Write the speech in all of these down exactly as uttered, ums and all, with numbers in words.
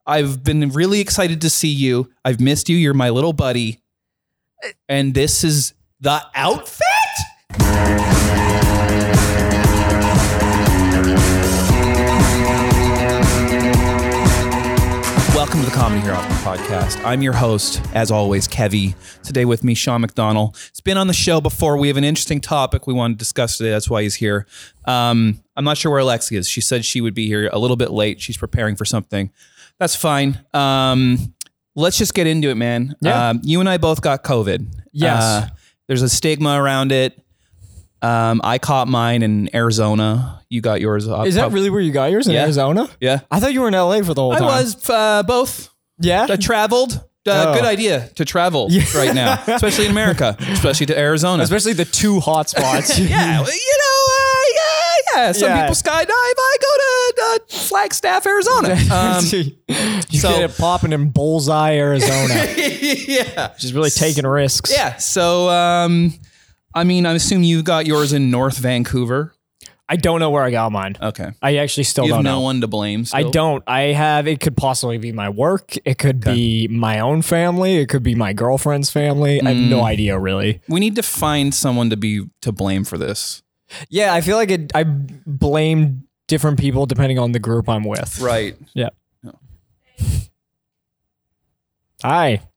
I've been really excited to see you. I've missed you. You're my little buddy. And this is the outfit? Welcome to the Comedy Hero Podcast. I'm your host, as always, Kevy. Today with me, Sean McDonald. It's been on the show before. We have an interesting topic we want to discuss today. That's why he's here. Um, I'm not sure where Alexi is. She said she would be here a little bit late. She's preparing for something. That's fine. Um, let's just get into it, man. Yeah. Um, you and I both got COVID. Yes. Uh, there's a stigma around it. Um, I caught mine in Arizona. You got yours. Uh, Is that really where you got yours, in yeah. Arizona? Yeah. I thought you were in L A for the whole I time. was uh, both. Yeah? I traveled. Uh, Oh. Good idea to travel Yeah. right now, especially in America, especially to Arizona. Especially the two hot spots. yeah, well, you know, uh, yeah, yeah. Some Yeah. people skydive. I go to uh, Flagstaff, Arizona. Um, you so- get it popping in Bullseye, Arizona. yeah, Just really taking risks. yeah. So, um, I mean, I assume you got yours in North Vancouver. I don't know where I got mine. Okay, I actually still you have don't no know. one to blame. I Still? don't. I have, it could possibly be my work. It could be my own family. It could be my girlfriend's family. I have Mm. no idea, really. We need to find someone to be to blame for this. Yeah, I feel like it, I blame different people depending on the group I'm with. Right. Yeah. Hi. How's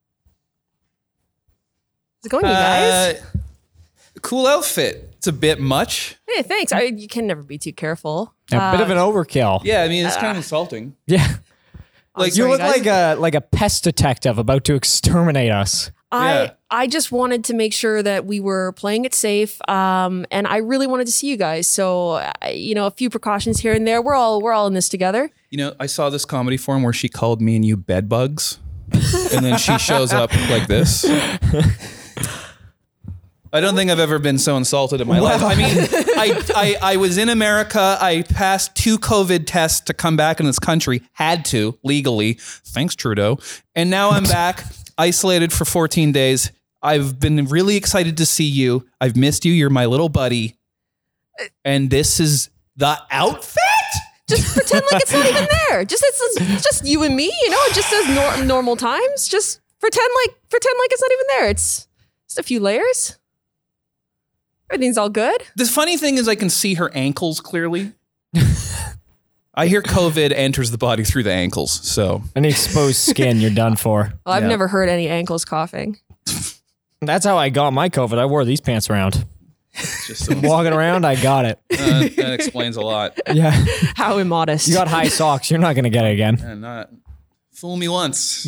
it going, you guys? Uh, cool outfit. It's a bit much. Hey, thanks. I, you can never be too careful. A bit of an overkill. Yeah, I mean, it's kind of insulting. Yeah. Like, You sorry, look guys. like a like a pest detective about to exterminate us. I Yeah. I just wanted to make sure that we were playing it safe, um, and I really wanted to see you guys. So, I, you know, a few precautions here and there. We're all we're all in this together. You know, I saw this comedy forum where she called me and you bed bugs, and then she shows up like this. I don't think I've ever been so insulted in my life. I mean, I, I I was in America. I passed two COVID tests to come back in this country. Had to, legally. Thanks, Trudeau. And now I'm back, isolated for fourteen days. I've been really excited to see you. I've missed you. You're my little buddy. And this is the outfit? Just pretend like it's not even there. Just it's, it's just you and me. You know, it just says nor- normal times. Just pretend like pretend like it's not even there. It's just a few layers. Everything's all good. The funny thing is I can see her ankles clearly. I hear COVID enters the body through the ankles, so. Any exposed skin, you're done for. Well, I've Yeah. never heard any ankles coughing. That's how I got my COVID. I wore these pants around. Just so, Walking around, I got it. uh, that explains a lot. Yeah. How immodest. You got high socks. You're not going to get it again. And not fool me once.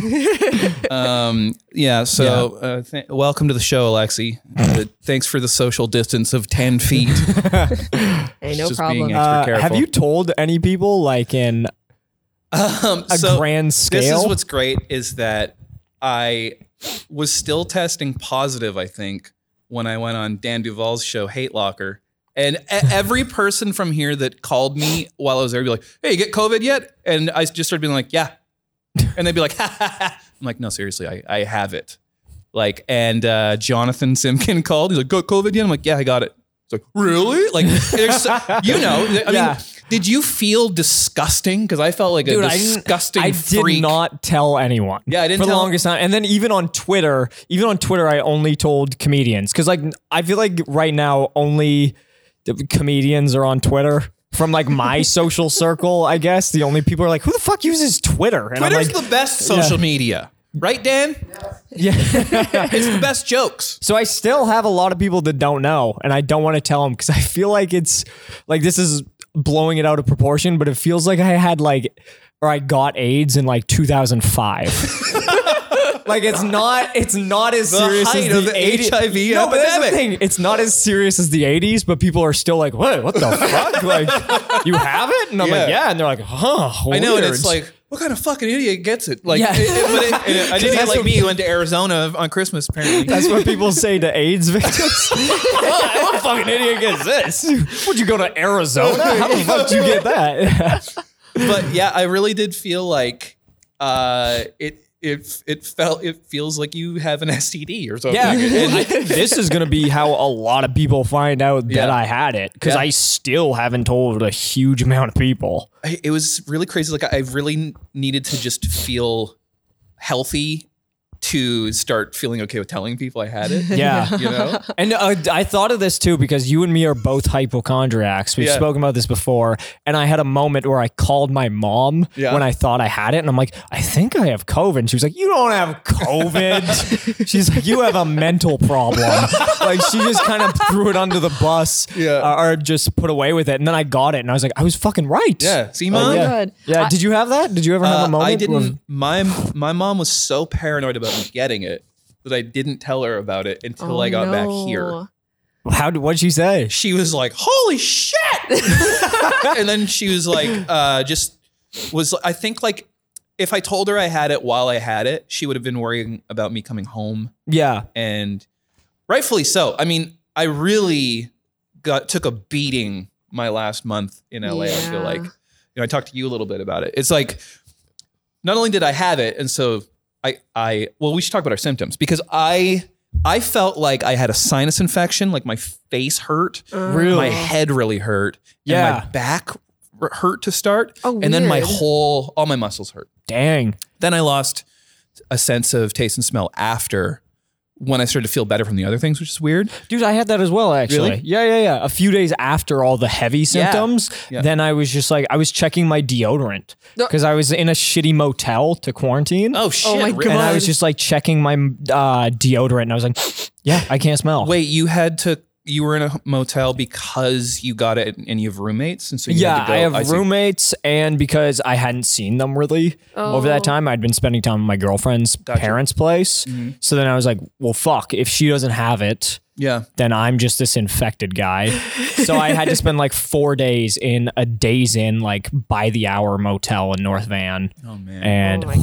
Um, yeah, so uh, th- welcome to the show, Alexi. Uh, thanks for the social distance of ten feet. Hey, no Just problem. being extra Uh, careful. have you told any people, like, in Um, a so grand this scale? is what's great is that I was still testing positive, I think, when I went on Dan Duvall's show, Hate Locker. And e- every person from here that called me while I was there would be like, hey, you get COVID yet? And I just started being like, yeah. And they'd be like, ha, ha, ha. I'm like, no, seriously, I, I have it. Like, and uh, Jonathan Simkin called. He's like, got COVID yet? I'm like, yeah, I got it. It's like, really? Like, there's, so- you know, I Yeah. mean, did you feel disgusting? Because I felt like Dude, a I didn't- disgusting I freak. did not tell anyone. Yeah, I didn't for the tell- longest time. And then even on Twitter, even on Twitter, I only told comedians because, like, I feel like right now only the comedians are on Twitter from like my social circle. I guess the only people are like, who the fuck uses Twitter? And Twitter's I'm like, the best social media. Right, Dan? yeah. It's the best jokes. So I still have a lot of people that don't know, and I don't want to tell them because I feel like it's like this is blowing it out of proportion, but it feels like I had like, or I got AIDS in like two thousand five. Like it's not, it's not as The serious height as of the the eighties. H I V No, but that's the epidemic. thing. It's not as serious as the eighties, but people are still like, "What? What the fuck? Like, you have it?" And I'm like, Yeah. "Yeah," and they're like, "Huh?" I know, and weird." it's like, what kind of fucking idiot gets it? Like, Yeah. it, it, but it, it, I did That's it like what- me who went to Arizona on Christmas, apparently. That's what people say to AIDS victims. what, what fucking idiot gets this? Would you go to Arizona? How the fuck did you get that? But yeah, I really did feel like uh, it it it felt it feels like you have an S T D or something. Yeah, And- I think this is going to be how a lot of people find out that Yeah. I had it because Yeah. I still haven't told a huge amount of people. I- it was really crazy. Like I really n- needed to just feel healthy to start feeling okay with telling people I had it. Yeah. You know? And uh, I thought of this too because you and me are both hypochondriacs. We've Yeah. spoken about this before. And I had a moment where I called my mom Yeah. when I thought I had it. And I'm like, I think I have COVID. And she was like, you don't have COVID. She's like, you have a mental problem. Like she just kind of threw it under the bus Yeah. uh, or just put away with it. And then I got it. And I was like, I was fucking right. Yeah. See, Oh, mom? yeah. God. Yeah. I- Did you have that? Did you ever have Uh, a moment? I didn't. where- My my mom was so paranoid about me getting it that I didn't tell her about it until Oh, I got no. back here. How did, what'd she say? She was like, "Holy shit!" And then she was like, uh, "Just was." I think like if I told her I had it while I had it, she would have been worrying about me coming home, Yeah. and rightfully so. I mean, I really got took a beating my last month in L A. I feel Yeah. like, you know, I talked to you a little bit about it. It's like not only did I have it, and so I, I, well, we should talk about our symptoms because I, I felt like I had a sinus infection, like my face hurt, Really? my head really hurt, Yeah. and my back r- hurt to start, Oh, and then my weird. whole, all my muscles hurt. Dang. Then I lost a sense of taste and smell after when I started to feel better from the other things, which is weird. Dude, I had that as well, actually. Really? Yeah, yeah, yeah. A few days after all the heavy symptoms, Yeah. then I was just like, I was checking my deodorant No. because I was in a shitty motel to quarantine. Oh shit! my really? God. And I was just like checking my uh, deodorant and I was like, yeah, I can't smell. Wait, you had to, you were in a motel because you got it and you have roommates, and so you Yeah, had to go, I have see. roommates, and because I hadn't seen them really over that Oh. time, I'd been spending time at my girlfriend's Gotcha. parents' place. Mm-hmm. So then I was like, well, fuck, if she doesn't have it, Yeah. then I'm just this infected guy. So I had to spend like four days in a Days Inn, like by the hour motel in North Van. Oh man. And Oh my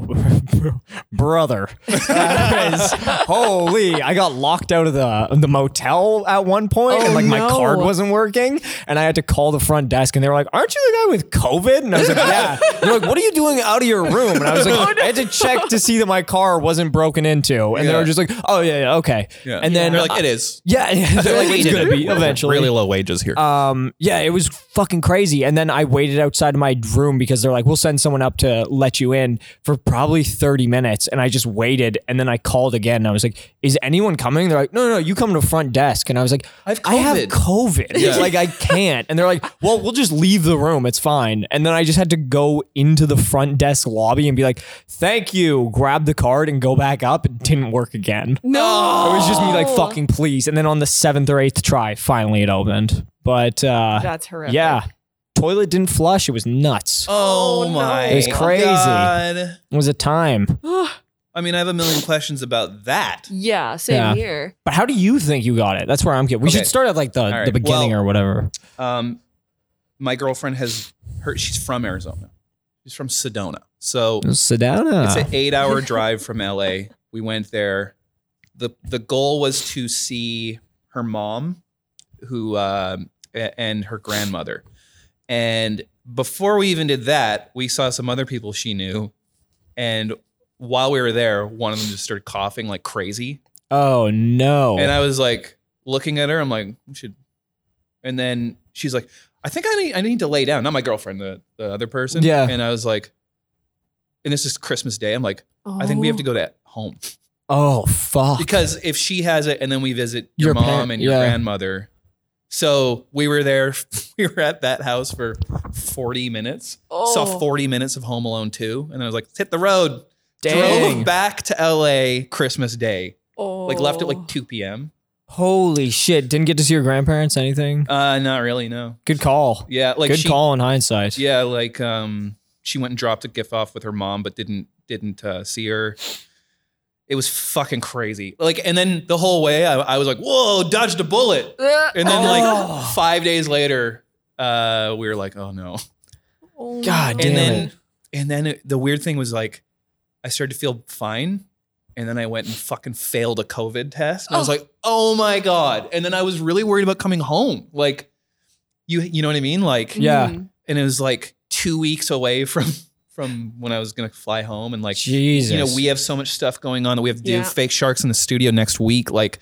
oh, brother, that is- holy! I got locked out of the the motel at one point, Oh, and like my no. card wasn't working, and I had to call the front desk, and they were like, "Aren't you the guy with COVID?" And I was like, "Yeah." They're like, "What are you doing out of your room?" And I was like, "I had to check to see that my car wasn't broken into," and they Yeah. were just like, "Oh yeah, yeah, okay." Yeah. And then they're like, it is. yeah, yeah, they're like, We "It's did gonna it. be eventually." Really low wages here. Um, yeah, it was fucking crazy. And then I waited outside of my room because they're like, we'll send someone up to let you in for probably thirty minutes. And I just waited. And then I called again. And I was like, is anyone coming? They're like, no, no, no, you come to front desk. And I was like, I have I have COVID. COVID. Yeah. Like, I can't. And they're like, well, we'll just leave the room. It's fine. And then I just had to go into the front desk lobby and be like, thank you, grab the card and go back up. It didn't work again. No. It was just me like, fucking please. And then on the seventh or eighth try, finally it opened. But uh, That's horrific. yeah, toilet didn't flush. It was nuts. oh Oh, no. my. It was crazy. God. It was a time. I mean, I have a million questions about that. Yeah, same Yeah. here. But how do you think you got it? That's where I'm getting. We Okay. should start at like the, right. the beginning Well- or whatever. Um, my girlfriend has her. She's from Arizona. She's from Sedona. So Sedona. it's an eight-hour drive from L A. We went there. the The goal was to see her mom, who um, a- and her grandmother. And before we even did that, we saw some other people she knew. And while we were there, one of them just started coughing like crazy. Oh no. And I was like looking at her. I'm like, we should. And then she's like, I think I need I need to lay down. Not my girlfriend, the, the other person. Yeah. And I was like, and this is Christmas Day. I'm like, I think we have to go to home oh fuck. because if she has it and then we visit your, Your mom par- and your yeah. grandmother. So we were there. We were at that house for forty minutes. Saw Oh. forty minutes of Home Alone two, and then I was like, let's hit the road. Dang. Drove back to L A Christmas Day. Oh. Like left at like two p.m. Holy shit. Didn't get to see your grandparents, anything? Uh, not really. No. Good call. Yeah, like Good she, call in hindsight. Yeah, like um, she went and dropped a gift off with her mom, but didn't didn't uh, see her. It was fucking crazy. Like, and then the whole way, I, I was like, "Whoa, dodged a bullet!" And then, Oh. like five days later, uh, we were like, "Oh no!" Oh, God no. damn and then, it. and then it, the weird thing was like, I started to feel fine, and then I went and fucking failed a COVID test. And I was Oh. like, "Oh my god!" And then I was really worried about coming home. Like, you, you know what I mean? Like, Yeah. Mm. and it was like two weeks away from from when I was gonna fly home, and like, Jesus. you know, we have so much stuff going on. We have to do Yeah. fake sharks in the studio next week. Like,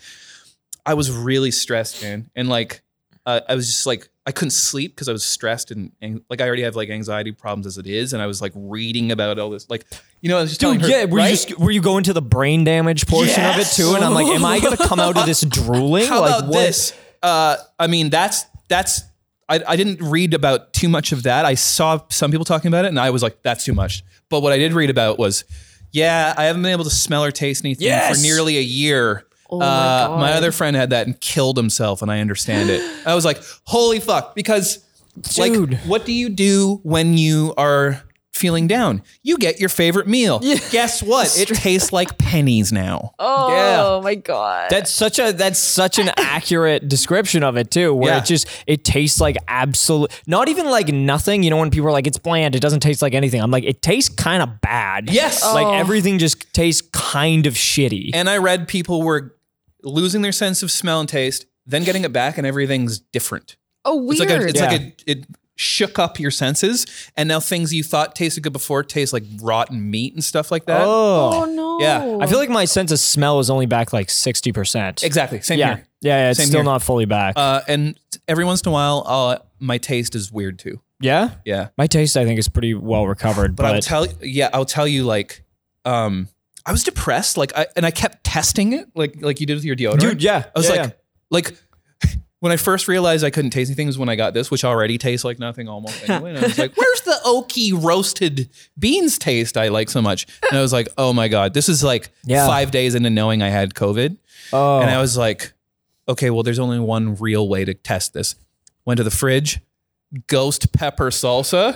I was really stressed, man, and like, uh, I was just like, I couldn't sleep because I was stressed and, and like I already have like anxiety problems as it is, and I was like reading about all this, like, you know, I was just telling Dude, her, yeah, were right? you just were you going to the brain damage portion of it Yes. too? And I'm like, am I gonna come out of this drooling? How like, about what? this? Uh, I mean, that's that's. I, I didn't read about too much of that. I saw some people talking about it, and I was like, that's too much. But what I did read about was, yeah, I haven't been able to smell or taste anything Yes. for nearly a year. Oh my uh, God. my other friend had that and killed himself, and I understand it. I was like, holy fuck, because like, Dude. what do you do when you are feeling down? You get your favorite meal. Guess what? It tastes like pennies now. Oh Yeah. my God. That's such a that's such an accurate description of it too, where Yeah. it just it tastes like absolute, not even like nothing. You know, when people are like, it's bland, it doesn't taste like anything. I'm like, it tastes kind of bad. Yes. like Oh. everything just tastes kind of shitty. And I read people were losing their sense of smell and taste, then getting it back, and everyth's different. oh, weird. It's like a, it's Yeah. like a, it shook up your senses, and now things you thought tasted good before taste like rotten meat and stuff like that. oh oh, no. Yeah. I feel like my sense of smell is only back like sixty percent. Exactly. Same Yeah, here. yeah, yeah. It's Same still here. not fully back. Uh, and every once in a while, uh, my taste is weird too. yeah, Yeah. my taste I think is pretty well recovered, But, but, I'll tell yeah, I'll tell you like, um, I was depressed, like, I, and I kept testing it, like, like you did with your deodorant. dude, yeah, I was yeah, like, like when I first realized I couldn't taste anything was when I got this, which already tastes like nothing almost anyway. And I was like, where's the oaky roasted beans taste I like so much? And I was like, oh my God, this is like Yeah. five days into knowing I had COVID. oh, And I was like, okay, well, there's only one real way to test this. Went to the fridge, ghost pepper salsa.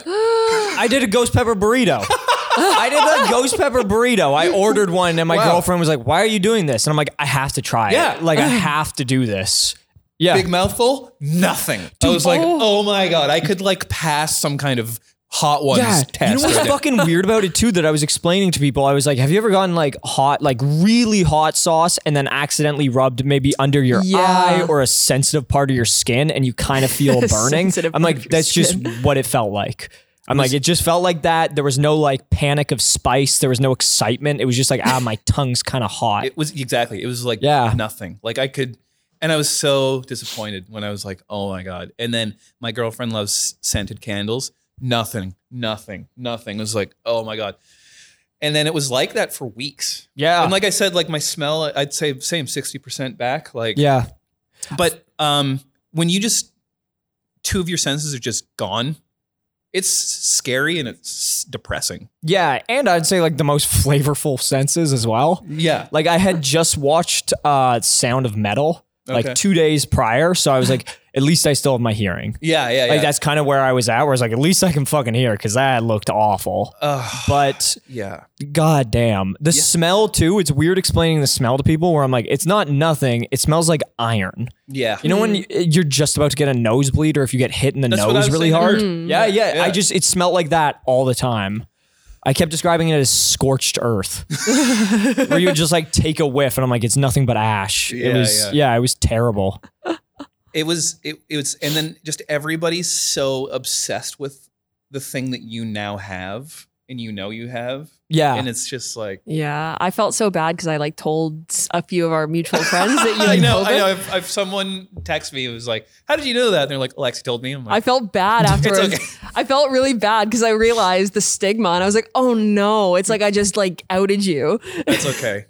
I did a ghost pepper burrito. I did a ghost pepper burrito. I ordered one, and my Wow. girlfriend was like, "Why are you doing this?" And I'm like, "I have to try Yeah. it. Like, I have to do this." Yeah, Big mouthful, nothing. I was like, oh my God, I could like pass some kind of hot ones yeah. test. You know what's right now. fucking weird about it too? That I was explaining to people. I was like, "Have you ever gotten like hot, like really hot sauce, and then accidentally rubbed maybe under your Yeah. eye or a sensitive part of your skin, and you kind of feel burning?" Sensitive I'm part like, of your "That's just skin. what it felt like." I'm like, it just felt like that. There was no like panic of spice. There was no excitement. It was just like, ah, my tongue's kind of hot. It was exactly. It was like Yeah. nothing. Like I could, and I was so disappointed when I was like, oh my God. And then my girlfriend loves scented candles. Nothing, nothing, nothing. It was like, oh my God. And then it was like that for weeks. Yeah. And like I said, like my smell, I'd say same sixty percent back. Like, Yeah. but um, when you just, two of your senses are just gone, it's scary and it's depressing. Yeah. And I'd say like the most flavorful senses as well. Yeah. Like I had just watched uh Sound of Metal like Okay. two days prior. So I was like, at least I still have my hearing. Yeah. Yeah. Like yeah. that's kind of where I was at, where I was like, at least I can fucking hear, because that looked awful. Ugh. But yeah. god damn. The smell too, it's weird explaining the smell to people where I'm like, it's not nothing. It smells like iron. Yeah. You know when you- you're just about to get a nosebleed, or if you get hit in the That's what I nose was really saying hard? earlier. Yeah, yeah, Yeah. I just it smelled like that all the time. I kept describing it as scorched earth, where you would just like take a whiff, and I'm like, it's nothing but ash. Yeah, it was yeah. yeah, it was terrible. It was it, it was and then just everybody's so obsessed with the thing that you now have and you know you have. Yeah, And it's just like Yeah, I felt so bad because I like told a few of our mutual friends that you I had know, COVID. I know. If, if someone texts me, it was like, "How did you know that?" And they're like, "Alexi told me." I'm I like, felt bad afterwards. okay. I felt really bad because I realized the stigma, and I was like, "Oh no!" It's like I just like outed you. "That's okay."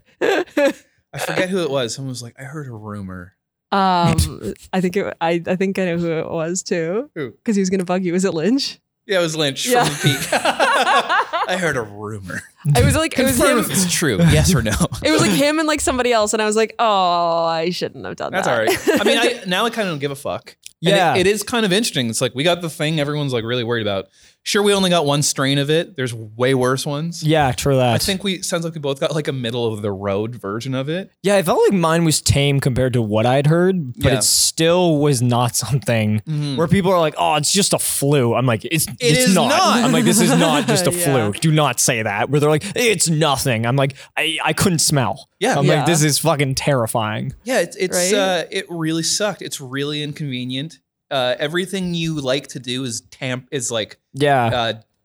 I forget who it was. Someone was like, "I heard a rumor." Um, I think it. I, I think I know who it was too. Who? Because he was gonna bug you. Was it Lynch? Yeah, it was Lynch Yeah. from the Peak. I heard a rumor. It was like it was Confirm him. if it's true. Yes or no. It was like him and like somebody else, and I was like, "Oh, I shouldn't have done That's that." all right. I mean, I now I kind of don't give a fuck. And Yeah. it, it is kind of interesting. It's like we got the thing everyone's like really worried about. Sure, we only got one strain of it. There's way worse ones. yeah, true that. I think we sounds like we both got like a middle of the road version of it. yeah, it felt like mine was tame compared to what I'd heard, but Yeah. it still was not something where people are like, "Oh, it's just a flu." I'm like, "It's it's is not. not. I'm like, "This is not just a Yeah. flu. Do not say that." Where they're like, "It's nothing." I'm like, "I I couldn't smell." Yeah. I'm Yeah. like, "This is fucking terrifying." Yeah, it's it's Right? uh, it really sucked. It's really inconvenient. Uh, everything you like to do is tamp is like Yeah. uh,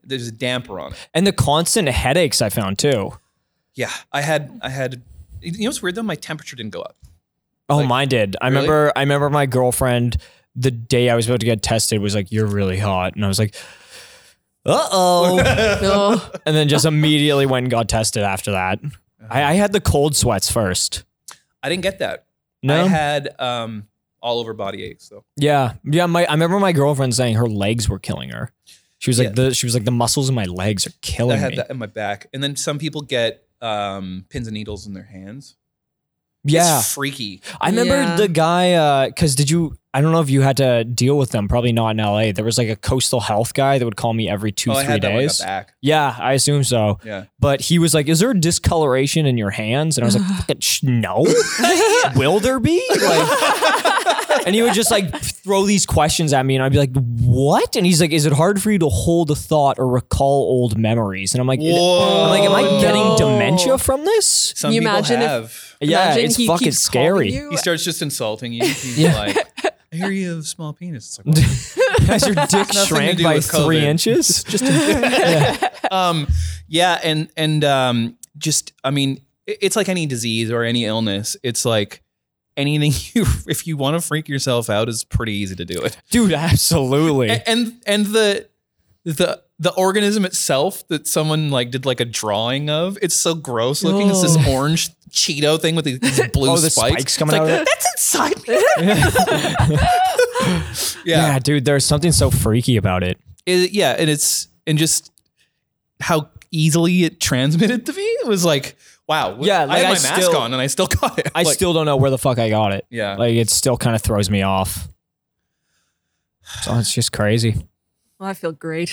there's a damper on it. And the constant headaches I found too. Yeah, I had I had. You know what's weird though? My temperature didn't go up. Oh, Like, mine did. I really? remember. I remember my girlfriend the day I was about to get tested was like, "You're really hot," and I was like, "Uh oh," No. and then just immediately went and got tested after that. I, I had the cold sweats first. I didn't get that. No, I had um, all over body aches though. yeah, yeah. My I remember my girlfriend saying her legs were killing her. She was like Yeah. the she was like the muscles in my legs are killing I had me. that in my back, and then some people get um, pins and needles in their hands. Yeah, It's freaky. I remember Yeah. the guy, because did you, I don't know if you had to deal with them, probably not in L A. There was like a coastal health guy that would call me every two, oh, I three had that when I days. got back. Yeah, I assume so. Yeah. But he was like, is there discoloration in your hands? And I was like, fucking sh- no. Will there be? Like, and he would just like throw these questions at me and I'd be like, what? And he's like, is it hard for you to hold a thought or recall old memories? And I'm like, Whoa. I'm like, am I No. getting dementia from this? Some you people imagine if- have. Yeah, Imagine it's he fucking keeps calling scary. you. He starts just insulting you. He's Yeah. like, I hear you have a small penis. It's like, well, Has your dick Nothing to shrank do by with three COVID. inches? Just um, yeah, and and um, just I mean, it- it's like any disease or any illness. It's like anything you, if you want to freak yourself out, is pretty easy to do it. dude, absolutely. And and, and the the the organism itself that someone like did like a drawing of, it's so gross looking. It's this Oh. orange Cheeto thing with these these blue Oh, the spikes. spikes coming It's out like, of it? That's inside me. Yeah. yeah, dude, there's something so freaky about it. It- yeah, and it's and just how easily it transmitted to me. It was like, wow. Yeah, I like, had I my mask still- on and I still got it. I Like, still don't know where the fuck I got it. yeah. Like, it still kind of throws me off. So it's just crazy. Well, I feel great.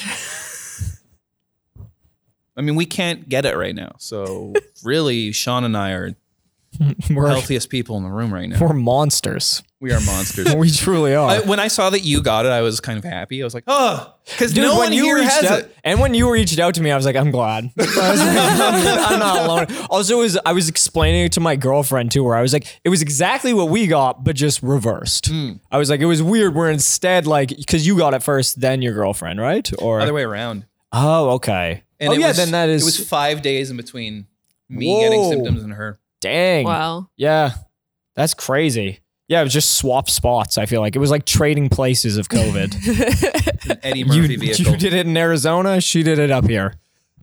I mean, we can't get it right now. So really, Sean and I are We're, healthiest people in the room right now. we're monsters. We are monsters. We truly are. I, when I saw that you got it, I was kind of happy. I was like, oh, because Dude, no when one you here reached has out, it. and when you reached out to me, I was like, I'm glad. I was like, I'm, I'm not alone. Also, it was, I was explaining it to my girlfriend too, where I was like, it was exactly what we got, but just reversed. Hmm. I was like, it was weird. Where instead, like, because you got it first, then your girlfriend, right? Or Other way around. oh, okay. And oh it yeah, was, then that is It was five days in between me getting Whoa. symptoms and her. dang. Wow. Yeah, that's crazy. Yeah, it was just swap spots. I feel like it was like trading places of COVID. An Eddie you, Murphy vehicle. you did it in Arizona. She did it up here.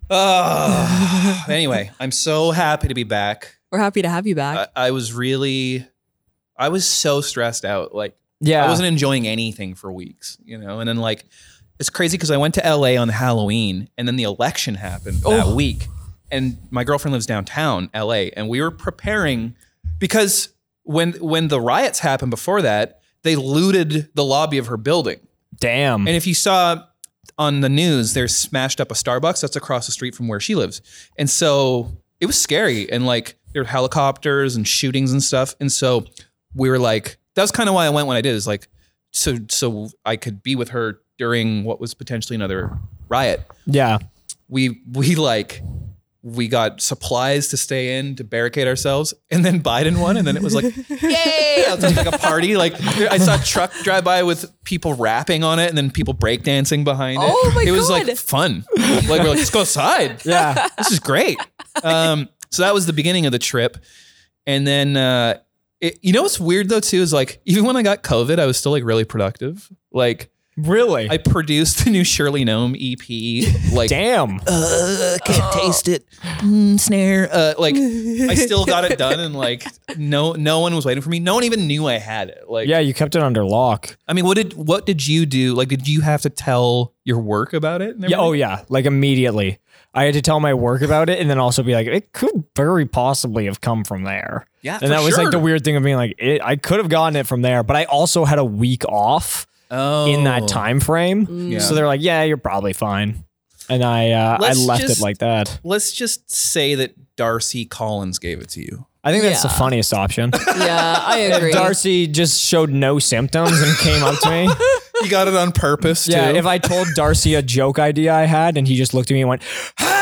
Oh. Anyway, I'm so happy to be back. We're happy to have you back. I, I was really, I was so stressed out. Like, Yeah, I wasn't enjoying anything for weeks, you know? And then, like, it's crazy because I went to L A on Halloween and then the election happened that Oh. week. And my girlfriend lives downtown L A, and we were preparing because when when the riots happened before that, they looted the lobby of her building. Damn. And if you saw on the news, they smashed up a Starbucks that's across the street from where she lives. And so it was scary. And like there were helicopters and shootings and stuff. And so we were like, that was kind of why I went when I did, is like, so so I could be with her during what was potentially another riot. yeah. We we like we got supplies to stay in to barricade ourselves, and then Biden won, and then it was like, yay! It was like a party. Like I saw a truck drive by with people rapping on it, and then people breakdancing behind it. Oh my It was like God. fun. Like we're like, let's go outside. Yeah. This is great. Um, so that was the beginning of the trip, and then uh, it, you know what's weird though too is like even when I got COVID, I was still like really productive. Like Really? I produced the new Shirley Gnome E P. Like Damn. uh, can't taste it. Mm, snare. Uh, like I still got it done, and like no, no one was waiting for me. No one even knew I had it. Like, Yeah, you kept it under lock. I mean, what did what did you do? Like, did you have to tell your work about it? and Yeah. Oh, everything? yeah. Like immediately. I had to tell my work about it and then also be like, it could very possibly have come from there. yeah. And that was like the weird thing of being like, it, I could have gotten it from there, but I also had a week off oh. in that time frame. Mm. Yeah. So they're like, yeah, you're probably fine. And I uh, I Let's left just- it like that. Let's just say that Darcy Collins gave it to you. I think that's the Yeah. funniest option. Yeah, I agree. If Darcy just showed no symptoms and came up to me. You got it on purpose, Yeah, too. if I told Darcy a joke idea I had and he just looked at me and went,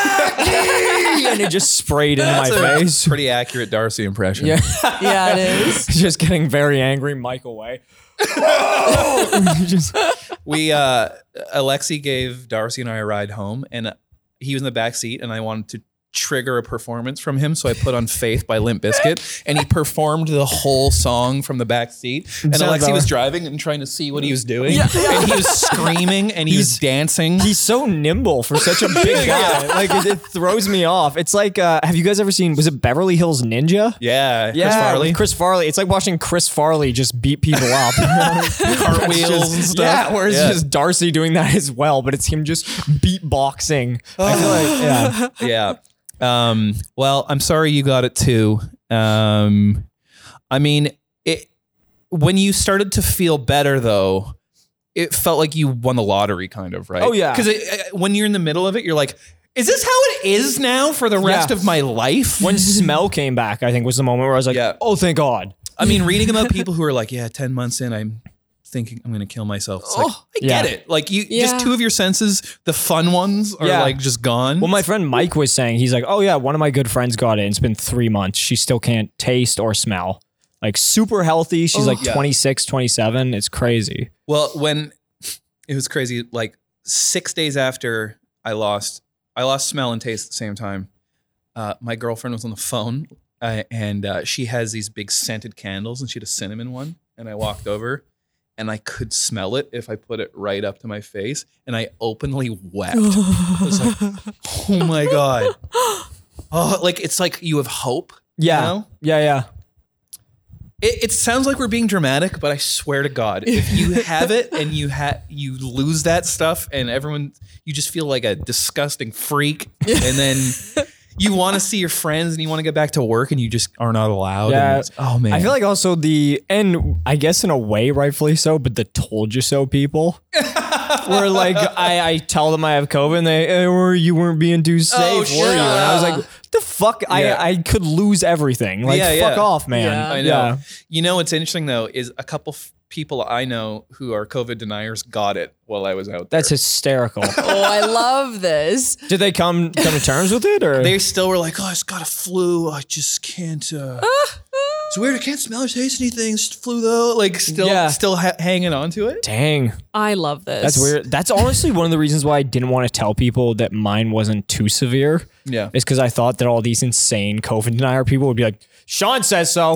"Hockey!" and it just sprayed into my That's a face. pretty accurate Darcy impression. Yeah. Yeah, it is. Just getting very angry, Mike away. just, we uh, Alexi gave Darcy and I a ride home, and he was in the back seat, and I wanted to trigger a performance from him, so I put on Faith by Limp Bizkit, and he performed the whole song from the back seat. And Sounds Alexi about was right. driving and trying to see what he was doing, and he was screaming and he was dancing. He's so nimble for such a big guy. Like it, it throws me off. It's like, uh, have you guys ever seen? Was it Beverly Hills Ninja? yeah, Yeah, Chris Farley, with Chris Farley. It's like watching Chris Farley just beat people up. cartwheels and stuff. Yeah, where it's Yeah. just Darcy doing that as well, but it's him just beatboxing. I feel like, yeah. yeah. Um, well, I'm sorry you got it too. Um, I mean, it when you started to feel better though, it felt like you won the lottery, kind of, right? Oh, yeah. Because when you're in the middle of it, you're like, "Is this how it is now for the rest Yeah. of my life?" When smell came back, I think was the moment where I was like, Yeah. oh, thank God. I mean, reading about people who are like, "Yeah, ten months in, I'm thinking I'm going to kill myself." It's like, Oh, I get yeah. it. Like you, Yeah. just two of your senses, the fun ones, are Yeah. like just gone. Well, my friend Mike was saying, he's like, oh yeah, one of my good friends got it. And it's been three months. She still can't taste or smell. Like super healthy. She's like Yeah. twenty-six, twenty-seven. It's crazy. Well, when it was crazy, like six days after I lost, I lost smell and taste at the same time. Uh, my girlfriend was on the phone, uh, and uh, she has these big scented candles, and she had a cinnamon one. And I walked over, and I could smell it if I put it right up to my face, and I openly wept. I was like, "Oh my god!" Oh, like it's like you have hope. Yeah. You know? Yeah, yeah. It, it sounds like we're being dramatic, but I swear to God, if you have it and you ha- you lose that stuff, and everyone, you just feel like a disgusting freak, and then you want to see your friends and you want to get back to work, and you just are not allowed. Yeah. And it's- oh man, I feel like also the, and I guess in a way, rightfully so, but the told you so people. Where like I, I tell them I have COVID and they, eh, or you weren't being too safe, Oh, were shut you? And I was up. like, the fuck? Yeah. I, I could lose everything. Like, Yeah, fuck yeah. off, man. Yeah. I know. Yeah. You know what's interesting though is a couple f- people I know who are COVID deniers got it while I was out there. That's hysterical. Oh, I love this. Did they come come to terms with it, or They still were like, "Oh, I just got a flu. I just can't." Uh, it's weird. I can't smell or taste anything. It's just flu though. Like still, Yeah. still ha- hanging on to it. dang? I love this. That's weird. That's honestly one of the reasons why I didn't want to tell people that mine wasn't too severe. Yeah. Is because I thought that all these insane COVID denier people would be like, Sean says so.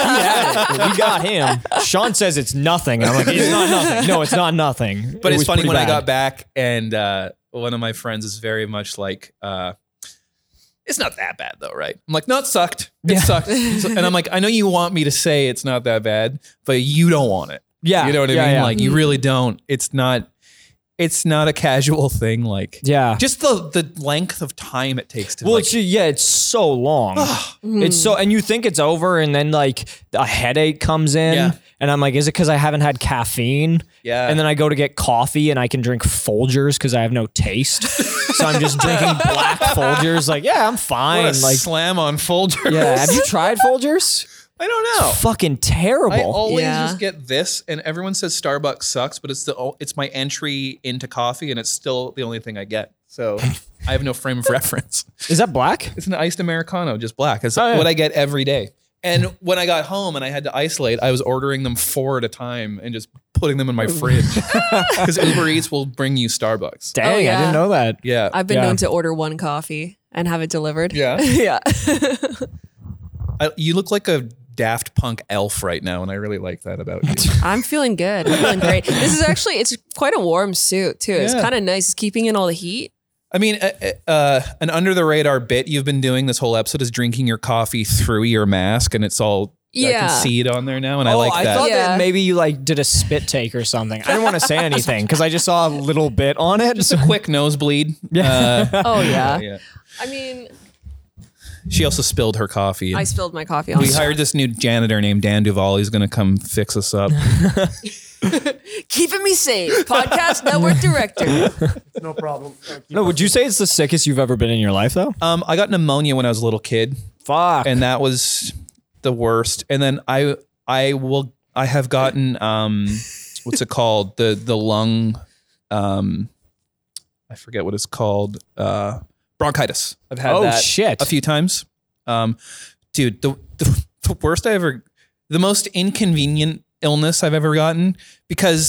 Yeah, we got him. Sean says it's nothing. And I'm like, it's not nothing. No, it's not nothing. But It it's was funny pretty when I bad. got back, and uh, one of my friends is very much like, uh, "It's not that bad though, right?" I'm like, "No, it sucked. It Yeah. sucked." So- and I'm like, "I know you want me to say it's not that bad, but you don't want it. Yeah, You know what I yeah, mean? yeah. Like, you really don't. It's not. It's not a casual thing. Like, Yeah. just the the length of time it takes to. Well, like, it's yeah, it's so long. It's so, and you think it's over, and then like a headache comes in, Yeah. and I'm like, is it because I haven't had caffeine? Yeah. And then I go to get coffee, and I can drink Folgers because I have no taste, so I'm just drinking black Folgers. Like, yeah, I'm what fine. a Like, slam on Folgers. yeah, have you tried Folgers? I don't know. Fucking terrible. I always Yeah. just get this, and everyone says Starbucks sucks, but it's the o- it's my entry into coffee, and it's still the only thing I get. So I have no frame of reference. Is that black? It's an iced Americano, just black. It's Oh, yeah. what I get every day. And when I got home and I had to isolate, I was ordering them four at a time and just putting them in my fridge because Uber Eats will bring you Starbucks. Dang, Oh, I yeah. didn't know that. Yeah, I've been Yeah. known to order one coffee and have it delivered. Yeah? yeah. I, you look like a Daft Punk elf right now, and I really like that about you. I'm feeling good. I'm feeling great. This is actually, it's quite a warm suit too. It's Yeah. kind of nice. It's keeping in all the heat. I mean, uh, uh, an under the radar bit you've been doing this whole episode is drinking your coffee through your mask, and it's all I Yeah. can see it on there now, and I Oh, like I that. thought Yeah. that maybe you like did a spit take or something. I didn't want to say anything because I just saw a little bit on it. Just a quick nosebleed. Yeah. Uh, Oh yeah. yeah. I mean, She also spilled her coffee. I spilled my coffee on. We hired this new janitor named Dan Duval. He's going to come fix us up. Keeping me safe. Podcast network director. No problem. No, would you say it's the sickest you've ever been in your life though? Um, I got pneumonia when I was a little kid, Fuck. and that was the worst. And then I, I will, I have gotten, um, what's it called? The the lung, um, I forget what it's called. Uh, bronchitis. I've had Oh, that shit. a few times. Um, dude, the, the the worst I ever, the most inconvenient illness I've ever gotten, because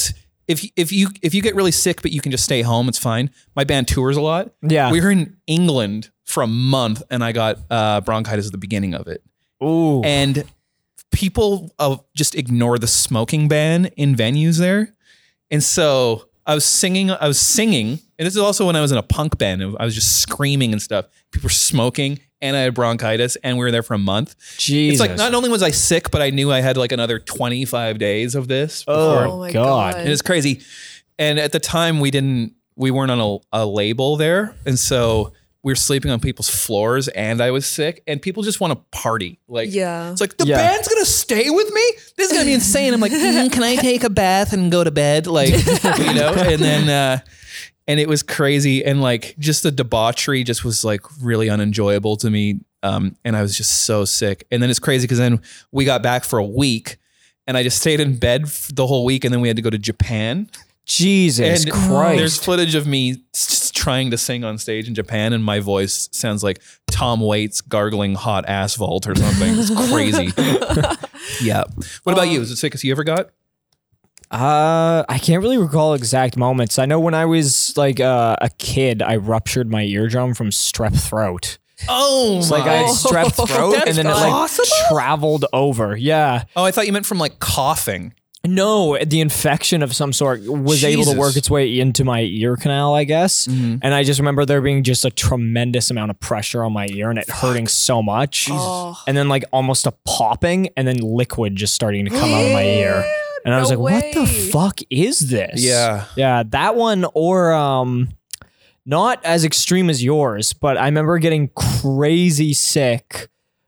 if if you if you get really sick but you can just stay home, it's fine. My band tours a lot. Yeah. We were in England for a month, and I got uh, bronchitis at the beginning of it. Ooh. And people uh, just ignore the smoking ban in venues there. And so I was singing, I was singing, and this is also when I was in a punk band. I was just screaming and stuff. People were smoking, and I had bronchitis, and we were there for a month. Jesus. It's like not only was I sick, but I knew I had like another twenty-five days of this. Oh, Oh my God. God. And it's crazy. And at the time, we didn't, we weren't on a, a label there. And so we were sleeping on people's floors, and I was sick, and people just want to party. Like, Yeah. it's like, the Yeah. band's going to stay with me? This is going to be insane. I'm like, mm, can I take a bath and go to bed? Like, you know, and then, uh, and it was crazy. And like, just the debauchery just was like really unenjoyable to me. Um, and I was just so sick. And then it's crazy because then we got back for a week, and I just stayed in bed f- the whole week, and then we had to go to Japan. Jesus And Christ. there's footage of me s- trying to sing on stage in Japan, and my voice sounds like Tom Waits gargling hot asphalt or something. It's crazy. Yeah. What about you? Is it sickest you ever got? Uh, I can't really recall exact moments. I know when I was like uh, a kid, I ruptured my eardrum from strep throat. Oh, It's like I had strep throat, That's and then it like possible? traveled over. Yeah. oh, I thought you meant from like coughing. No, the infection of some sort was able to Jesus. work its way into my ear canal, I guess. Mhm. And I just remember there being just a tremendous amount of pressure on my ear and it hurting so much. Oh. And then like almost a popping and then liquid just starting to come out of my ear. And I was No like, what the way. fuck is this? Yeah. Yeah, that one or um not as extreme as yours, but I remember getting crazy sick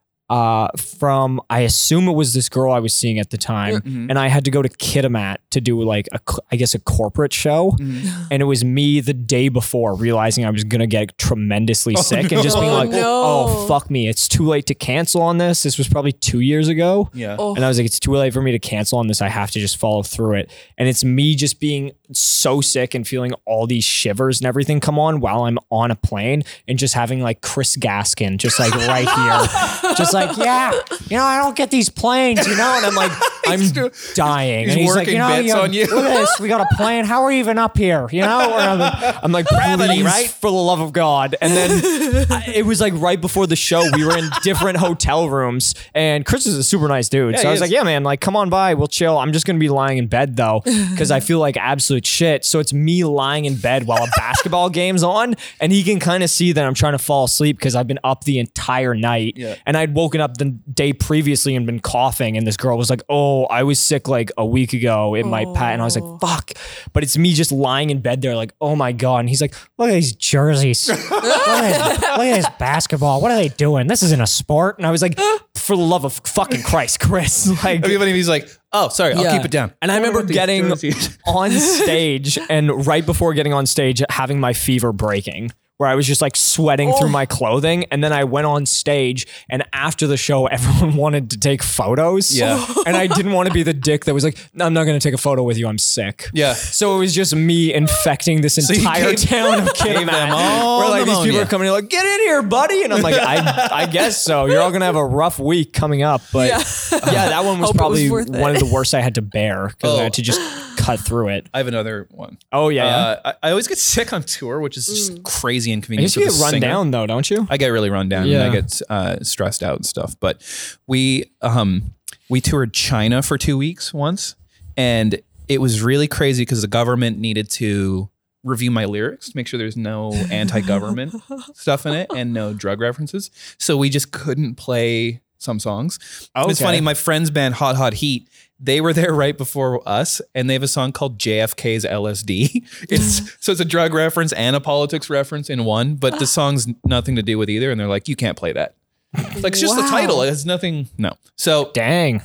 uh, from, I assume it was this girl I was seeing at the time. Mhm. And I had to go to Kitimat to do like, a, co- I guess, a corporate show. Mhm. And it was me the day before realizing I was going to get tremendously sick and just being no. like, Oh, no. oh, fuck me. It's too late to cancel on this. This was probably two years ago. Yeah. Oh. And I was like, it's too late for me to cancel on this. I have to just follow through it. And it's me just being so sick and feeling all these shivers and everything come on while I'm on a plane and just having like Chris Gaskin just like right here. Just like, yeah, you know, I don't get these planes, you know? And I'm like, I'm dying. He's and he's like, working you know, bits you know, on you. look at this. We got a plane. How are we even up here? You know? Or I'm like, I'm like Gravity, please, right? for the love of God. And then I, it was like right before the show, we were in different hotel rooms and Chris is a super nice dude. Yeah, so I he was is. like, yeah, man, like, come on by. We'll chill. I'm just going to be lying in bed though, because I feel like absolute shit. So it's me lying in bed while a basketball game's on and he can kind of see that I'm trying to fall asleep because I've been up the entire night. Yeah. And I'd woken up the day previously and been coughing. And this girl was like, oh, I was sick like a week ago. It might pat. And I was like, fuck. But it's me just lying in bed there like, oh my God. And he's like, look at these jerseys. look, at this, look at this basketball. What are they doing? This isn't a sport. And I was like, for the love of fucking Christ, Chris. Like, It'd be funny if he's like, oh, sorry, I'll yeah. keep it down. And I remember These getting jerseys. on stage and right before getting on stage, having my fever breaking. Where I was just like sweating through my clothing. And then I went on stage and after the show, everyone wanted to take photos. Yeah. And I didn't want to be the dick that was like, no, I'm not going to take a photo with you. I'm sick. Yeah. So it was just me infecting this you entire gave- town of them Kitimat. all Where like these people pneumonia. are coming in like, get in here, buddy. And I'm like, I, I guess so. You're all going to have a rough week coming up. But yeah, Yeah. that one was Hope it was probably worth it. one of the worst I had to bear because Oh. I had to just cut through it. I have another one. Oh, yeah. yeah. Uh, I, I always get sick on tour, which is just crazy I inconvenient. guess you for get the run singer. down though, don't you? I get really run down Yeah. and I get uh, stressed out and stuff. But we um we toured China for two weeks once, and it was really crazy because the government needed to review my lyrics to make sure there's no anti-government stuff in it and no drug references. So we just couldn't play some songs. And It's Okay. funny. My friend's band Hot Hot Heat, they were there right before us, and they have a song called J F K's L S D. It's so it's a drug reference and a politics reference in one, but the song's nothing to do with either. And they're like, you can't play that. Like it's just the Wow. title. It has nothing. No. So Dang.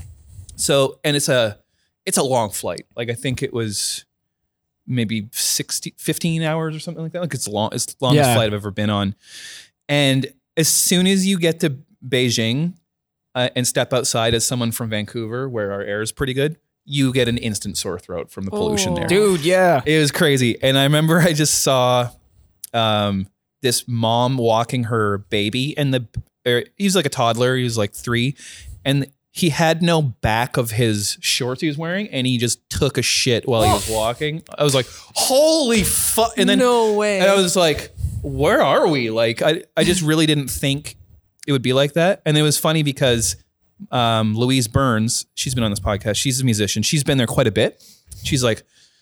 so and it's a it's a long flight. Like I think it was maybe sixty, fifteen hours or something like that. Like it's long. It's the longest Yeah. flight I've ever been on. And as soon as you get to Beijing uh, and step outside as someone from Vancouver, where our air is pretty good, you get an instant sore throat from the pollution Oh. there. Dude, yeah. It was crazy. And I remember I just saw um, this mom walking her baby, and the er, he was like a toddler. He was like three, and he had no back of his shorts he was wearing, and he just took a shit while he was walking. I was like, holy fuck. And then No way. and I was like, where are we? Like, I, I just really didn't think it would be like that. And it was funny because um, Louise Burns, she's been on this podcast. She's a musician. She's been there quite a bit. She's like,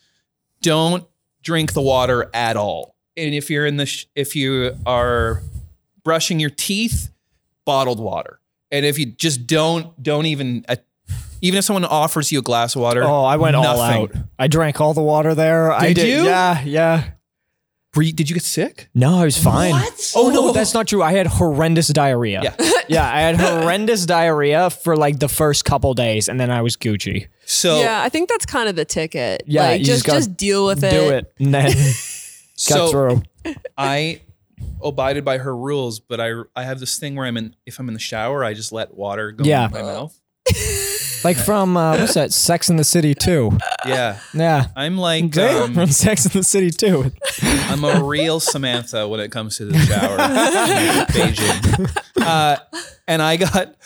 don't drink the water at all. And if you're in the, sh- if you are brushing your teeth, bottled water. And if you just don't, don't even, uh, even if someone offers you a glass of water. Oh, I went all nothing. out. I drank all the water there. I Did did. you? Yeah, yeah. Were you, did you get sick? No, I was fine. What? Oh no, that's not true. I had horrendous diarrhea. Yeah. yeah, I had horrendous diarrhea for like the first couple days, and then I was Gucci. So, yeah, I think that's kind of the ticket. Yeah, like, you just just gotta just deal with it. Do it, and then So- got through. I abided by her rules, but I I have this thing where I'm in if I'm in the shower, I just let water go Yeah. in my mouth. Like from uh, what's that? Sex in the City two. Yeah. Yeah. I'm like See? um, from Sex in the City two. I'm a real Samantha when it comes to the shower in Beijing. Uh, and I got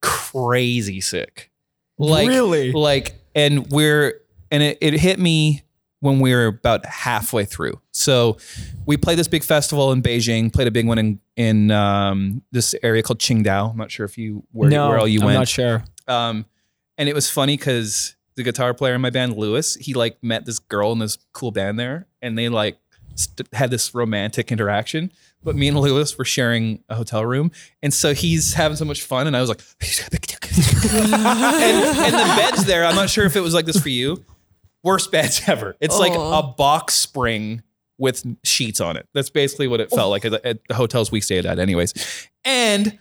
crazy sick. Like Really? like and we're and it, it hit me when we were about halfway through. So we played this big festival in Beijing, played a big one in in um, this area called Qingdao. I'm not sure if you where, no, where all you I'm went. not sure. Um, and it was funny because the guitar player in my band, Lewis, he like met this girl in this cool band there, and they like st- had this romantic interaction. But me and Lewis were sharing a hotel room, and so he's having so much fun, and I was like, and, and the beds there. I'm not sure if it was like this for you. Worst beds ever. It's like Oh. a box spring with sheets on it. That's basically what it felt like at the, at the hotels we stayed at, anyways. And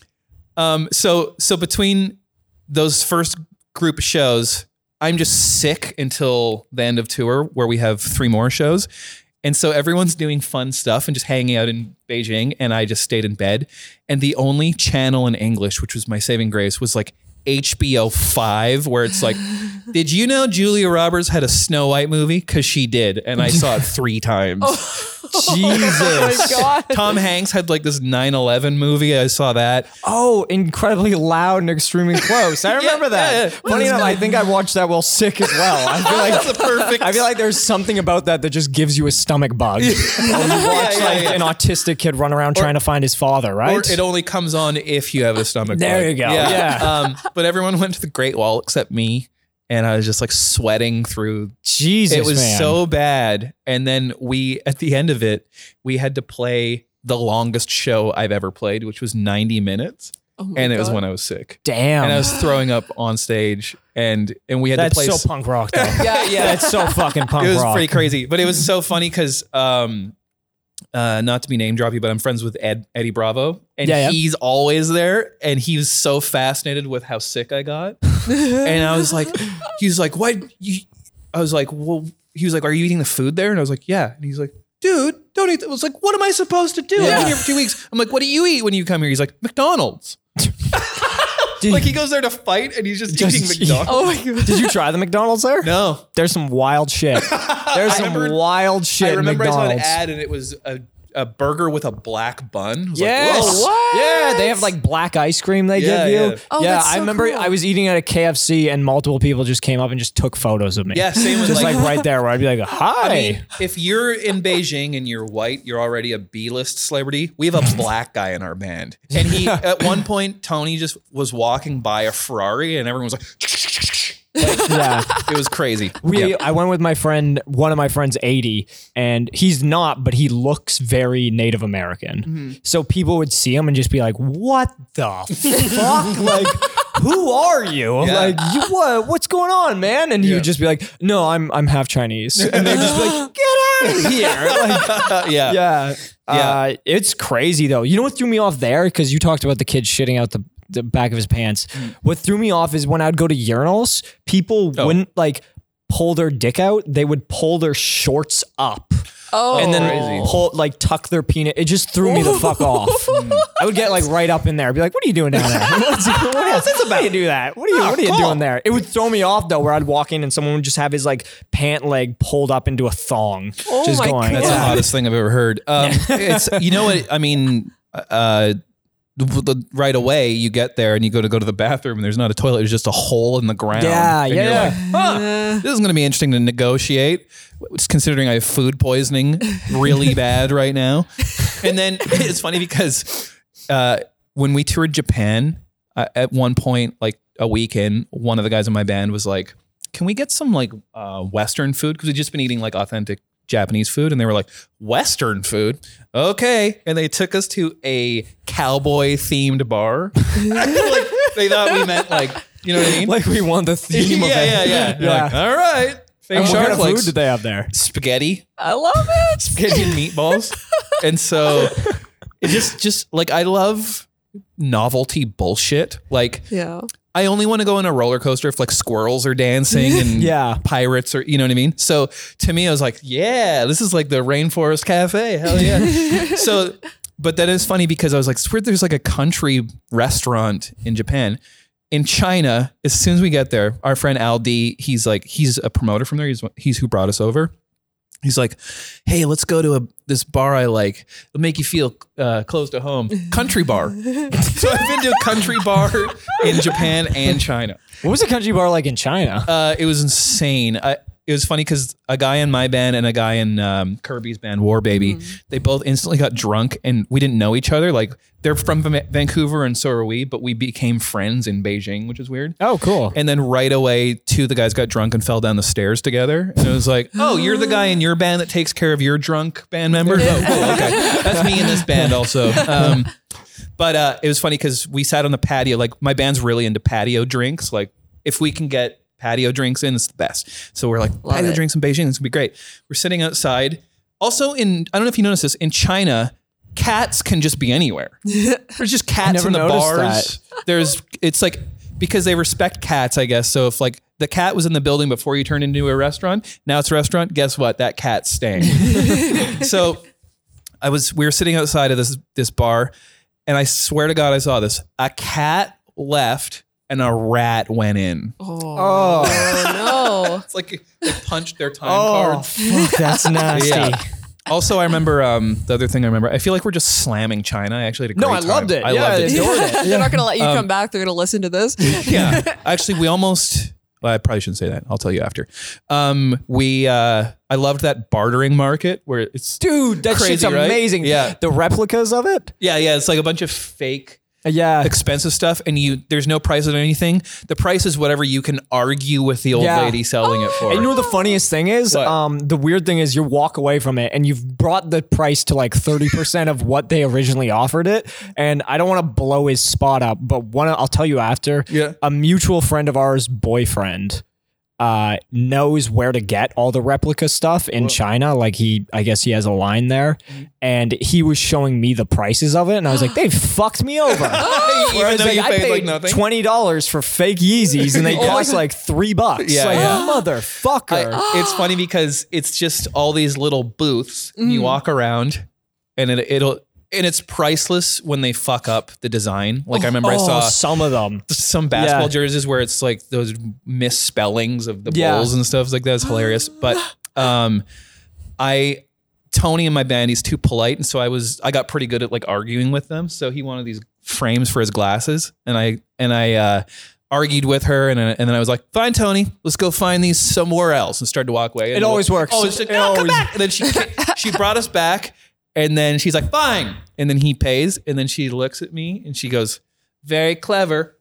um, so so between those first group of shows, I'm just sick until the end of tour where we have three more shows. And so everyone's doing fun stuff and just hanging out in Beijing. And I just stayed in bed. And the only channel in English, which was my saving grace, was like H B O five, where it's like, did you know Julia Roberts had a Snow White movie? Because she did. And I saw it three times. Jesus. Oh my god. Tom Hanks had like this nine eleven movie. I saw that. Oh, incredibly loud and extremely close. I remember that. yeah, yeah. Funny enough, I think I watched that while sick as well. I feel like That's the perfect. I feel like there's something about that that just gives you a stomach bug. Or you watch yeah, like yeah. an autistic kid run around trying to find his father, Or right? it only comes on if you have a stomach There bug. you go. Yeah. um, but everyone went to the Great Wall except me. And I was just like sweating through. Jesus, It was man. so bad. And then we, at the end of it, we had to play the longest show I've ever played, which was ninety minutes. Oh my And it was God. when I was sick. Damn. And I was throwing up on stage. And and we had That's to play. so punk rock, though. Yeah, yeah. That's so fucking punk It was rock. pretty crazy. But it was so funny because, um, uh, not to be name droppy, but I'm friends with Ed Eddie Bravo. And Yeah, yeah. he's always there. And he was so fascinated with how sick I got. And I was like, he was like, what? You, I was like, well, he was like, are you eating the food there? And I was like, yeah. And he's like, dude, don't eat that. I was like, what am I supposed to do? I've been here for two weeks. I'm like, what do you eat when you come here? He's like, McDonald's. Did, Like he goes there to fight and he's just, Just eating eat. McDonald's. Oh my god. did you try the McDonald's there? No. There's some wild shit. There's some remember- wild shit I remember in I saw an McDonald's. ad and it was a, a burger with a black bun. I was like, Yes. whoa. What? Yeah, they have like black ice cream they Yeah, give you. yeah. Oh, yeah, that's I so remember cool. I was eating at a K F C and multiple people just came up and just took photos of me. Yeah, same with Just like, like right there where I'd be like, hi. I mean, if you're in Beijing and you're white, you're already a B-list celebrity. We have a black guy in our band. And he, at one point, Tony just was walking by a Ferrari and everyone was like, yeah. it was crazy. We, Yeah. I went with my friend, one of my friends, eighty, and he's not, but he looks very Native American. Mm-hmm. So people would see him and just be like, "What the fuck? Like, who are you? Yeah. Like, you what? What's going on, man?" And he Yeah. would just be like, "No, I'm I'm half Chinese," and they'd just be like, "Get out of here!" Like, yeah. yeah, Yeah. Uh, it's crazy though. You know what threw me off there? Because you talked about the kid shitting out the, the back of his pants. What threw me off is when I'd go to urinals, people Oh. wouldn't like pull their dick out. They would pull their shorts up Oh. and then Crazy. pull like tuck their penis. It just threw me the fuck off. I would get like right up in there, be like, "What are you doing down there? What's, what is this about? Why do you do that? What are you What are you cool. doing there?" It would throw me off though, where I'd walk in and someone would just have his like pant leg pulled up into a thong, Oh just my going. God. That's the Yeah. hottest thing I've ever heard. Um, it's, you know what? I mean, uh, the, the, right away you get there and you go to go to the bathroom and there's not a toilet. There's just a hole in the ground. Yeah, and yeah, you're yeah. like, huh, this is going to be interesting to negotiate. Just considering I have food poisoning really bad right now. And then it's funny because uh, when we toured Japan, uh, at one point, like a week in, one of the guys in my band was like, can we get some like uh, Western food? Because we'd just been eating like authentic Japanese food. And they were like, Western food? Okay. And they took us to a cowboy themed bar. Like they thought we meant like, you know what I mean? Like we won the theme yeah, of it. yeah, yeah. They're Yeah. like, all right. Fake And what shark kind of food legs. did they have there? Spaghetti. I love it. Spaghetti and meatballs. And so it just, just like, I love novelty bullshit. Like, Yeah. I only want to go on a roller coaster if like squirrels are dancing and Yeah. pirates are, you know what I mean? So to me, I was like, yeah, this is like the Rainforest Cafe. Hell yeah. So, but that is funny because I was like, swear there's like a country restaurant in Japan. In China, as soon as we get there, our friend Al D, he's like, he's a promoter from there. He's, he's who brought us over. He's like, hey, let's go to a this bar I like. It'll make you feel uh, close to home. Country bar. So I've been to a country bar in Japan and China. What was the country bar like in China? Uh, it was insane. I, it was funny because a guy in my band and a guy in um, Kirby's band, War Baby, mm. they both instantly got drunk and we didn't know each other. Like they're from Vancouver and so are we, but we became friends in Beijing, which is weird. Oh, cool. And then right away, two of the guys got drunk and fell down the stairs together. And it was like, oh, you're the guy in your band that takes care of your drunk band members? Oh, cool. Okay. That's me in this band also. Um, but uh, it was funny because we sat on the patio. Like my band's really into patio drinks. Like if we can get patio drinks in, it's the best. So we're like, Love patio it. drinks in Beijing, it's gonna be great. We're sitting outside. Also in, I don't know if you noticed this, in China, cats can just be anywhere. There's just cats never in the noticed bars. There's, it's like, because they respect cats, I guess. So if like the cat was in the building before you turned into a restaurant, now it's a restaurant, guess what? That cat's staying. So I was, we were sitting outside of this, this bar and I swear to God, I saw this. A cat left and a rat went in. Oh, Oh. no. It's like they punched their time Oh, card. fuck, that's nasty. Yeah. Also, I remember um, the other thing I remember. I feel like we're just slamming China. I actually had a great No, I time. loved it. I Yeah, loved I it. adored it. They're not going to let you Um, come back. They're going to listen to this. Yeah, actually, we almost. Well, I probably shouldn't say that. I'll tell you after. Um, we. Uh, I loved that bartering market where it's. Dude, that Crazy, shit's right? amazing. Yeah. The replicas of it? Yeah, yeah. It's like a bunch of fake. Yeah. Expensive stuff, and you there's no price on anything. The price is whatever you can argue with the old Yeah. lady selling it for. And you know what the funniest thing is? What? Um, the weird thing is you walk away from it and you've brought the price to like thirty percent of what they originally offered it. And I don't want to blow his spot up, but one I'll tell you after. Yeah. A mutual friend of ours, boyfriend, uh, knows where to get all the replica stuff in China. Like he, I guess he has a line there, and he was showing me the prices of it, and I was like, they fucked me over. Even Whereas though like, you I paid, paid like, nothing? twenty dollars for fake Yeezys, and they cost like three bucks. Yeah, like yeah. motherfucker. I- it's funny because it's just all these little booths. And you walk around, and it, it'll and it's priceless when they fuck up the design. Like I remember I Oh, saw some of them. some basketball Yeah. jerseys where it's like those misspellings of the Yeah. bulls and stuff like that. It's hilarious. But um, I Tony in my band, he's too polite, and so I was I got pretty good at like arguing with them. So he wanted these frames for his glasses, and I and I. Uh, argued with her, and, and then I was like, fine, Tony, let's go find these somewhere else, and started to walk away. And It always works. Oh, she's like, It no, come always- back. And then she she brought us back, and then she's like, fine. And then he pays, and then she looks at me, and she goes, very clever.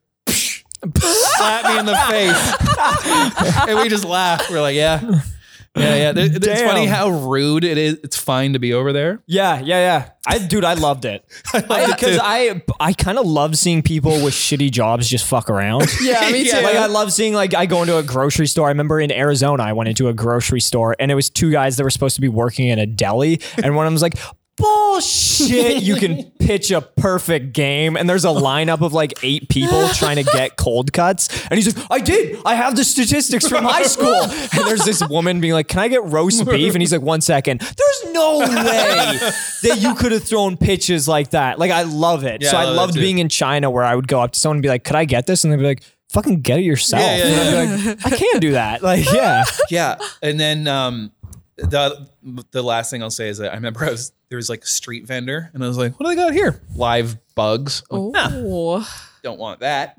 Slap me in the face. And we just laugh. We're like, yeah. Yeah, yeah. It- It's Damn. funny how rude it is. It's fine to be over there. Yeah, yeah, yeah. I, dude, I loved it. Because I, I, kind of love seeing people with shitty jobs just fuck around. Yeah, me too. Yeah. Like I love seeing like I go into a grocery store. I remember in Arizona, I went into a grocery store and it was two guys that were supposed to be working in a deli, and one of them was like, bullshit, you can pitch a perfect game, and there's a lineup of like eight people trying to get cold cuts, and he's like, I did, I have the statistics from high school, and there's this woman being like, can I get roast beef? And he's like, one second, there's no way that you could have thrown pitches like that. Like I love it. Yeah, so I I, love it loved too. being in China where I would go up to someone and be like, could I get this? And they'd be like, fucking get it yourself. Yeah, yeah, And I'd be like, I can't do that. Like, yeah. Yeah. And then um, the the last thing I'll say is that I remember I was there was like a street vendor and I was like, what do they got here? Live bugs. I'm like, Oh. nah, don't want that.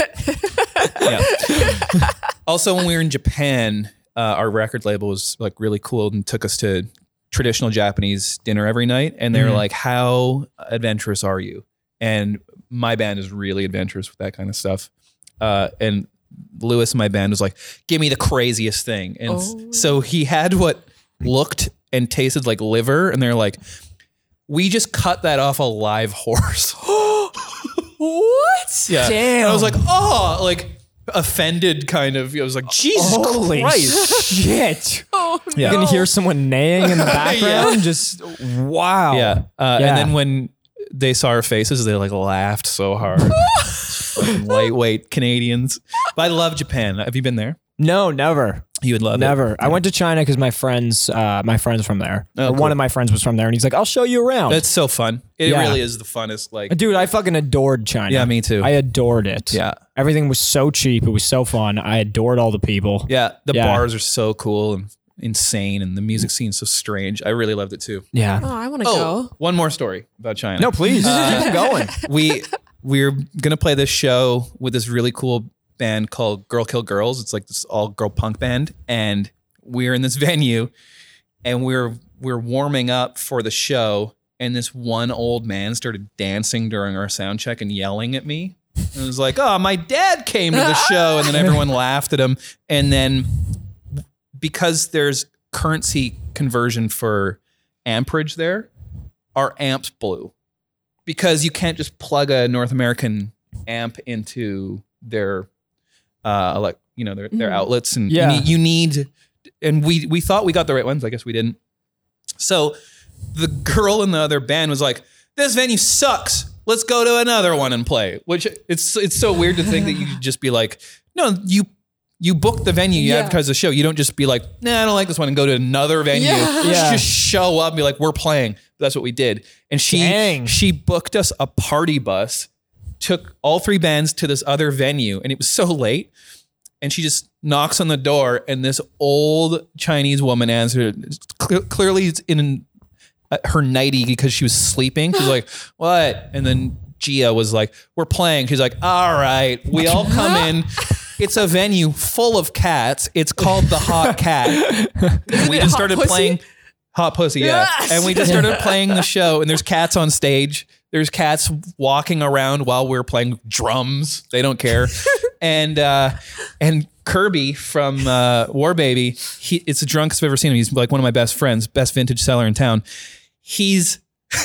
Yeah. Also, when we were in Japan, uh, our record label was like really cool and took us to traditional Japanese dinner every night. And they were Mhm. like, how adventurous are you? And my band is really adventurous with that kind of stuff. Uh, and Lewis in my band was like, give me the craziest thing. And Oh. so he had what looked and tasted like liver. And they're like, we just cut that off a live horse. What? Yeah. Damn. And I was like, oh, like offended kind of. I was like, Jesus Holy Christ. shit. Oh, Yeah. You can hear someone neighing in the background. Just wow. Yeah. Uh, Yeah. And then when they saw our faces, they like laughed so hard. Fucking lightweight Canadians. But I love Japan. Have you been there? No, never. You would love it. Never. I went to China because my friends, uh, my friends from there. Oh, Or cool. One of my friends was from there, and he's like, "I'll show you around." It's so fun. It Yeah. really is the funnest. Like, Dude, I fucking adored China. yeah, me too. I adored it. yeah. Everything was so cheap. It was so fun. I adored all the people. Yeah. The Yeah. bars are so cool and insane, and the music scene's so strange. I really loved it too. Yeah. Oh, I want to Oh, go. one more story about China. No, please Uh, keep going. we we're gonna play this show with this really cool band called Girl Kill Girls. It's like this all girl punk band, and we're in this venue, and we're we're warming up for the show, and this one old man started dancing during our sound check and yelling at me. And it was like, "Oh, my dad came to the show," and then everyone laughed at him, and then because there's currency conversion for amperage there, our amps blew. Because you can't just plug a North American amp into their, uh, like you know their their Mhm. outlets, and Yeah. you, need, you need, and we we thought we got the right ones. I guess we didn't. So the girl in the other band was like, "This venue sucks. Let's go to another one and play." Which it's it's so weird to think that you could just be like, "No, you." You book the venue, you Yeah. advertise the show. You don't just be like, nah, I don't like this one, and go to another venue. Yeah. Yeah. Just show up and be like, we're playing. That's what we did. And she Dang. she booked us a party bus, took all three bands to this other venue, and it was so late. And she just knocks on the door, and this old Chinese woman answered. Cle- clearly, it's in uh, her nightie because she was sleeping. She's like, "What?" And then Gia was like, "We're playing." She's like, "All right." We all come in. It's a venue full of cats. It's called the Hot Cat. And we it just Hot started Pussy? playing Hot Pussy, yeah. Yes. And we just started playing the show, and there's cats on stage. There's cats walking around while we're playing drums. They don't care. and uh, and Kirby from uh, War Baby, he, it's the drunkest I've ever seen him. He's like one of my best friends, best vintage seller in town. He's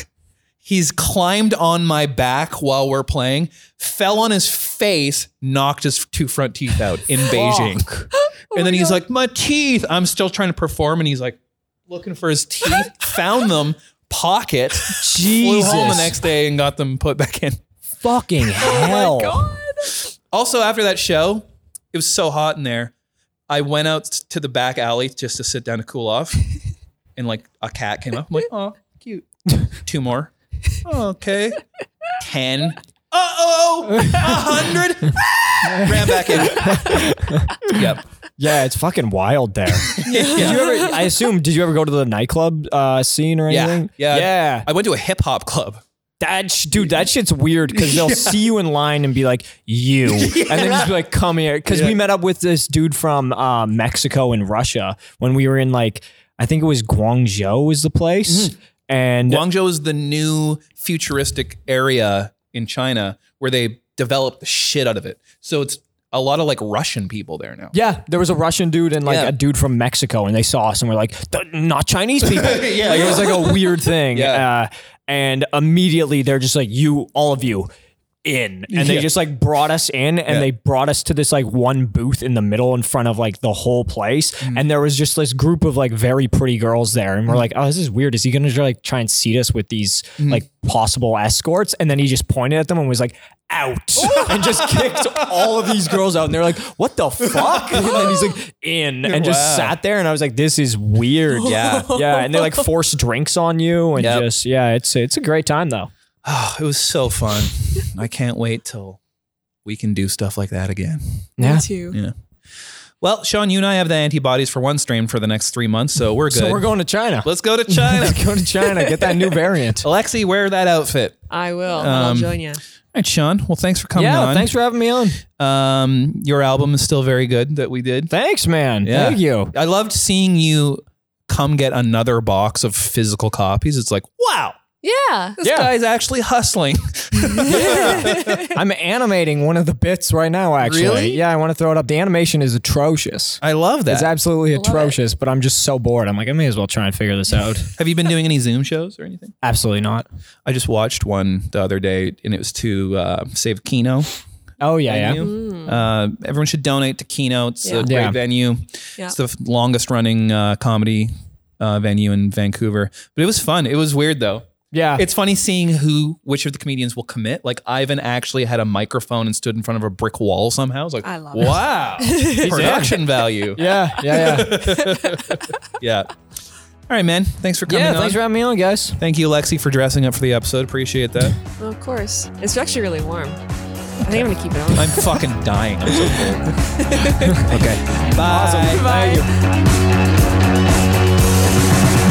he's climbed on my back while we're playing, fell on his face, knocked his two front teeth out in Beijing. And then he's like, my teeth. I'm still trying to perform. And he's like looking for his teeth, found them, pocket, flew home the Jesus. next day and got them put back in. Fucking hell. Oh my God. Also, after that show, it was so hot in there. I went out to the back alley just to sit down to cool off. And like a cat came up. I'm like, oh, cute. Two more. Oh, okay. Ten. Uh-oh. A hundred. Ran back in. Yep. Yeah, it's fucking wild there. Did you ever, I assume, did you ever go to the nightclub uh, scene or Yeah. anything? Yeah. Yeah. I went to a hip hop club. That sh- dude, that shit's weird because they'll see you in line and be like, you. And then just be like, come here. Because Yeah. we met up with this dude from uh, Mexico and Russia when we were in like, I think it was Guangzhou was the place. Mm-hmm. And Guangzhou is the new futuristic area in China where they developed the shit out of it. So it's a lot of like Russian people there now. yeah, there was a Russian dude and like Yeah. a dude from Mexico, and they saw us and were like, "They're not Chinese people." Yeah. Like, it was like a weird thing. Yeah. Uh, and immediately they're just like, you, all of you, in. And they Yeah. just like brought us in and Yeah. they brought us to this like one booth in the middle in front of like the whole place. Mm-hmm. And there was just this group of like very pretty girls there. And we're like, oh, this is weird. Is he going to like try and seat us with these Mm-hmm. like possible escorts? And then he just pointed at them and was like, out, and just kicked all of these girls out. And they're like, what the fuck? And then he's like, in, and just Wow. sat there. And I was like, this is weird. Yeah. Yeah. And they like force drinks on you. And Yep. just, yeah, it's, it's a great time though. Oh, it was so fun. I can't wait till we can do stuff like that again. Yeah. Me too. Yeah. Well, Sean, you and I have the antibodies for one strain for the next three months, so we're good. So we're going to China. Let's go to China. Let's go to China. Get that new variant. Alexi, wear that outfit. I will. and I'll Um, join you. All right, Sean. Well, thanks for coming Yeah, on. thanks for having me on. Um, your album is still very good that we did. Thanks, man. Yeah. Thank you. I loved seeing you come get another box of physical copies. It's like, wow, Yeah. this Yeah. guy's actually hustling. I'm animating one of the bits right now, actually. Really? Yeah, I want to throw it up. The animation is atrocious. I love that. It's absolutely love atrocious, but I'm just so bored. I'm like, I may as well try and figure this out. Have you been doing any Zoom shows or anything? Absolutely not. I just watched one the other day, and it was to uh, save Kino. Oh, yeah, yeah. venue. Uh, everyone should donate to Kino. It's a Yeah. great Yeah. venue. Yeah. It's the f- longest running uh, comedy uh, venue in Vancouver. But it was fun. It was weird though. Yeah. It's funny seeing who, which of the comedians will commit. Like Ivan actually had a microphone and stood in front of a brick wall somehow. I was like, I love it. wow, production value. yeah, yeah, yeah. Yeah. All right, man. Thanks for coming yeah, on. thanks for having me on, guys. Thank you, Lexi, for dressing up for the episode. Appreciate that. Well, of course. It's actually really warm. I think I'm going to keep it on. I'm fucking dying. I'm so cold. Okay. Bye. Awesome. Bye. Thank you.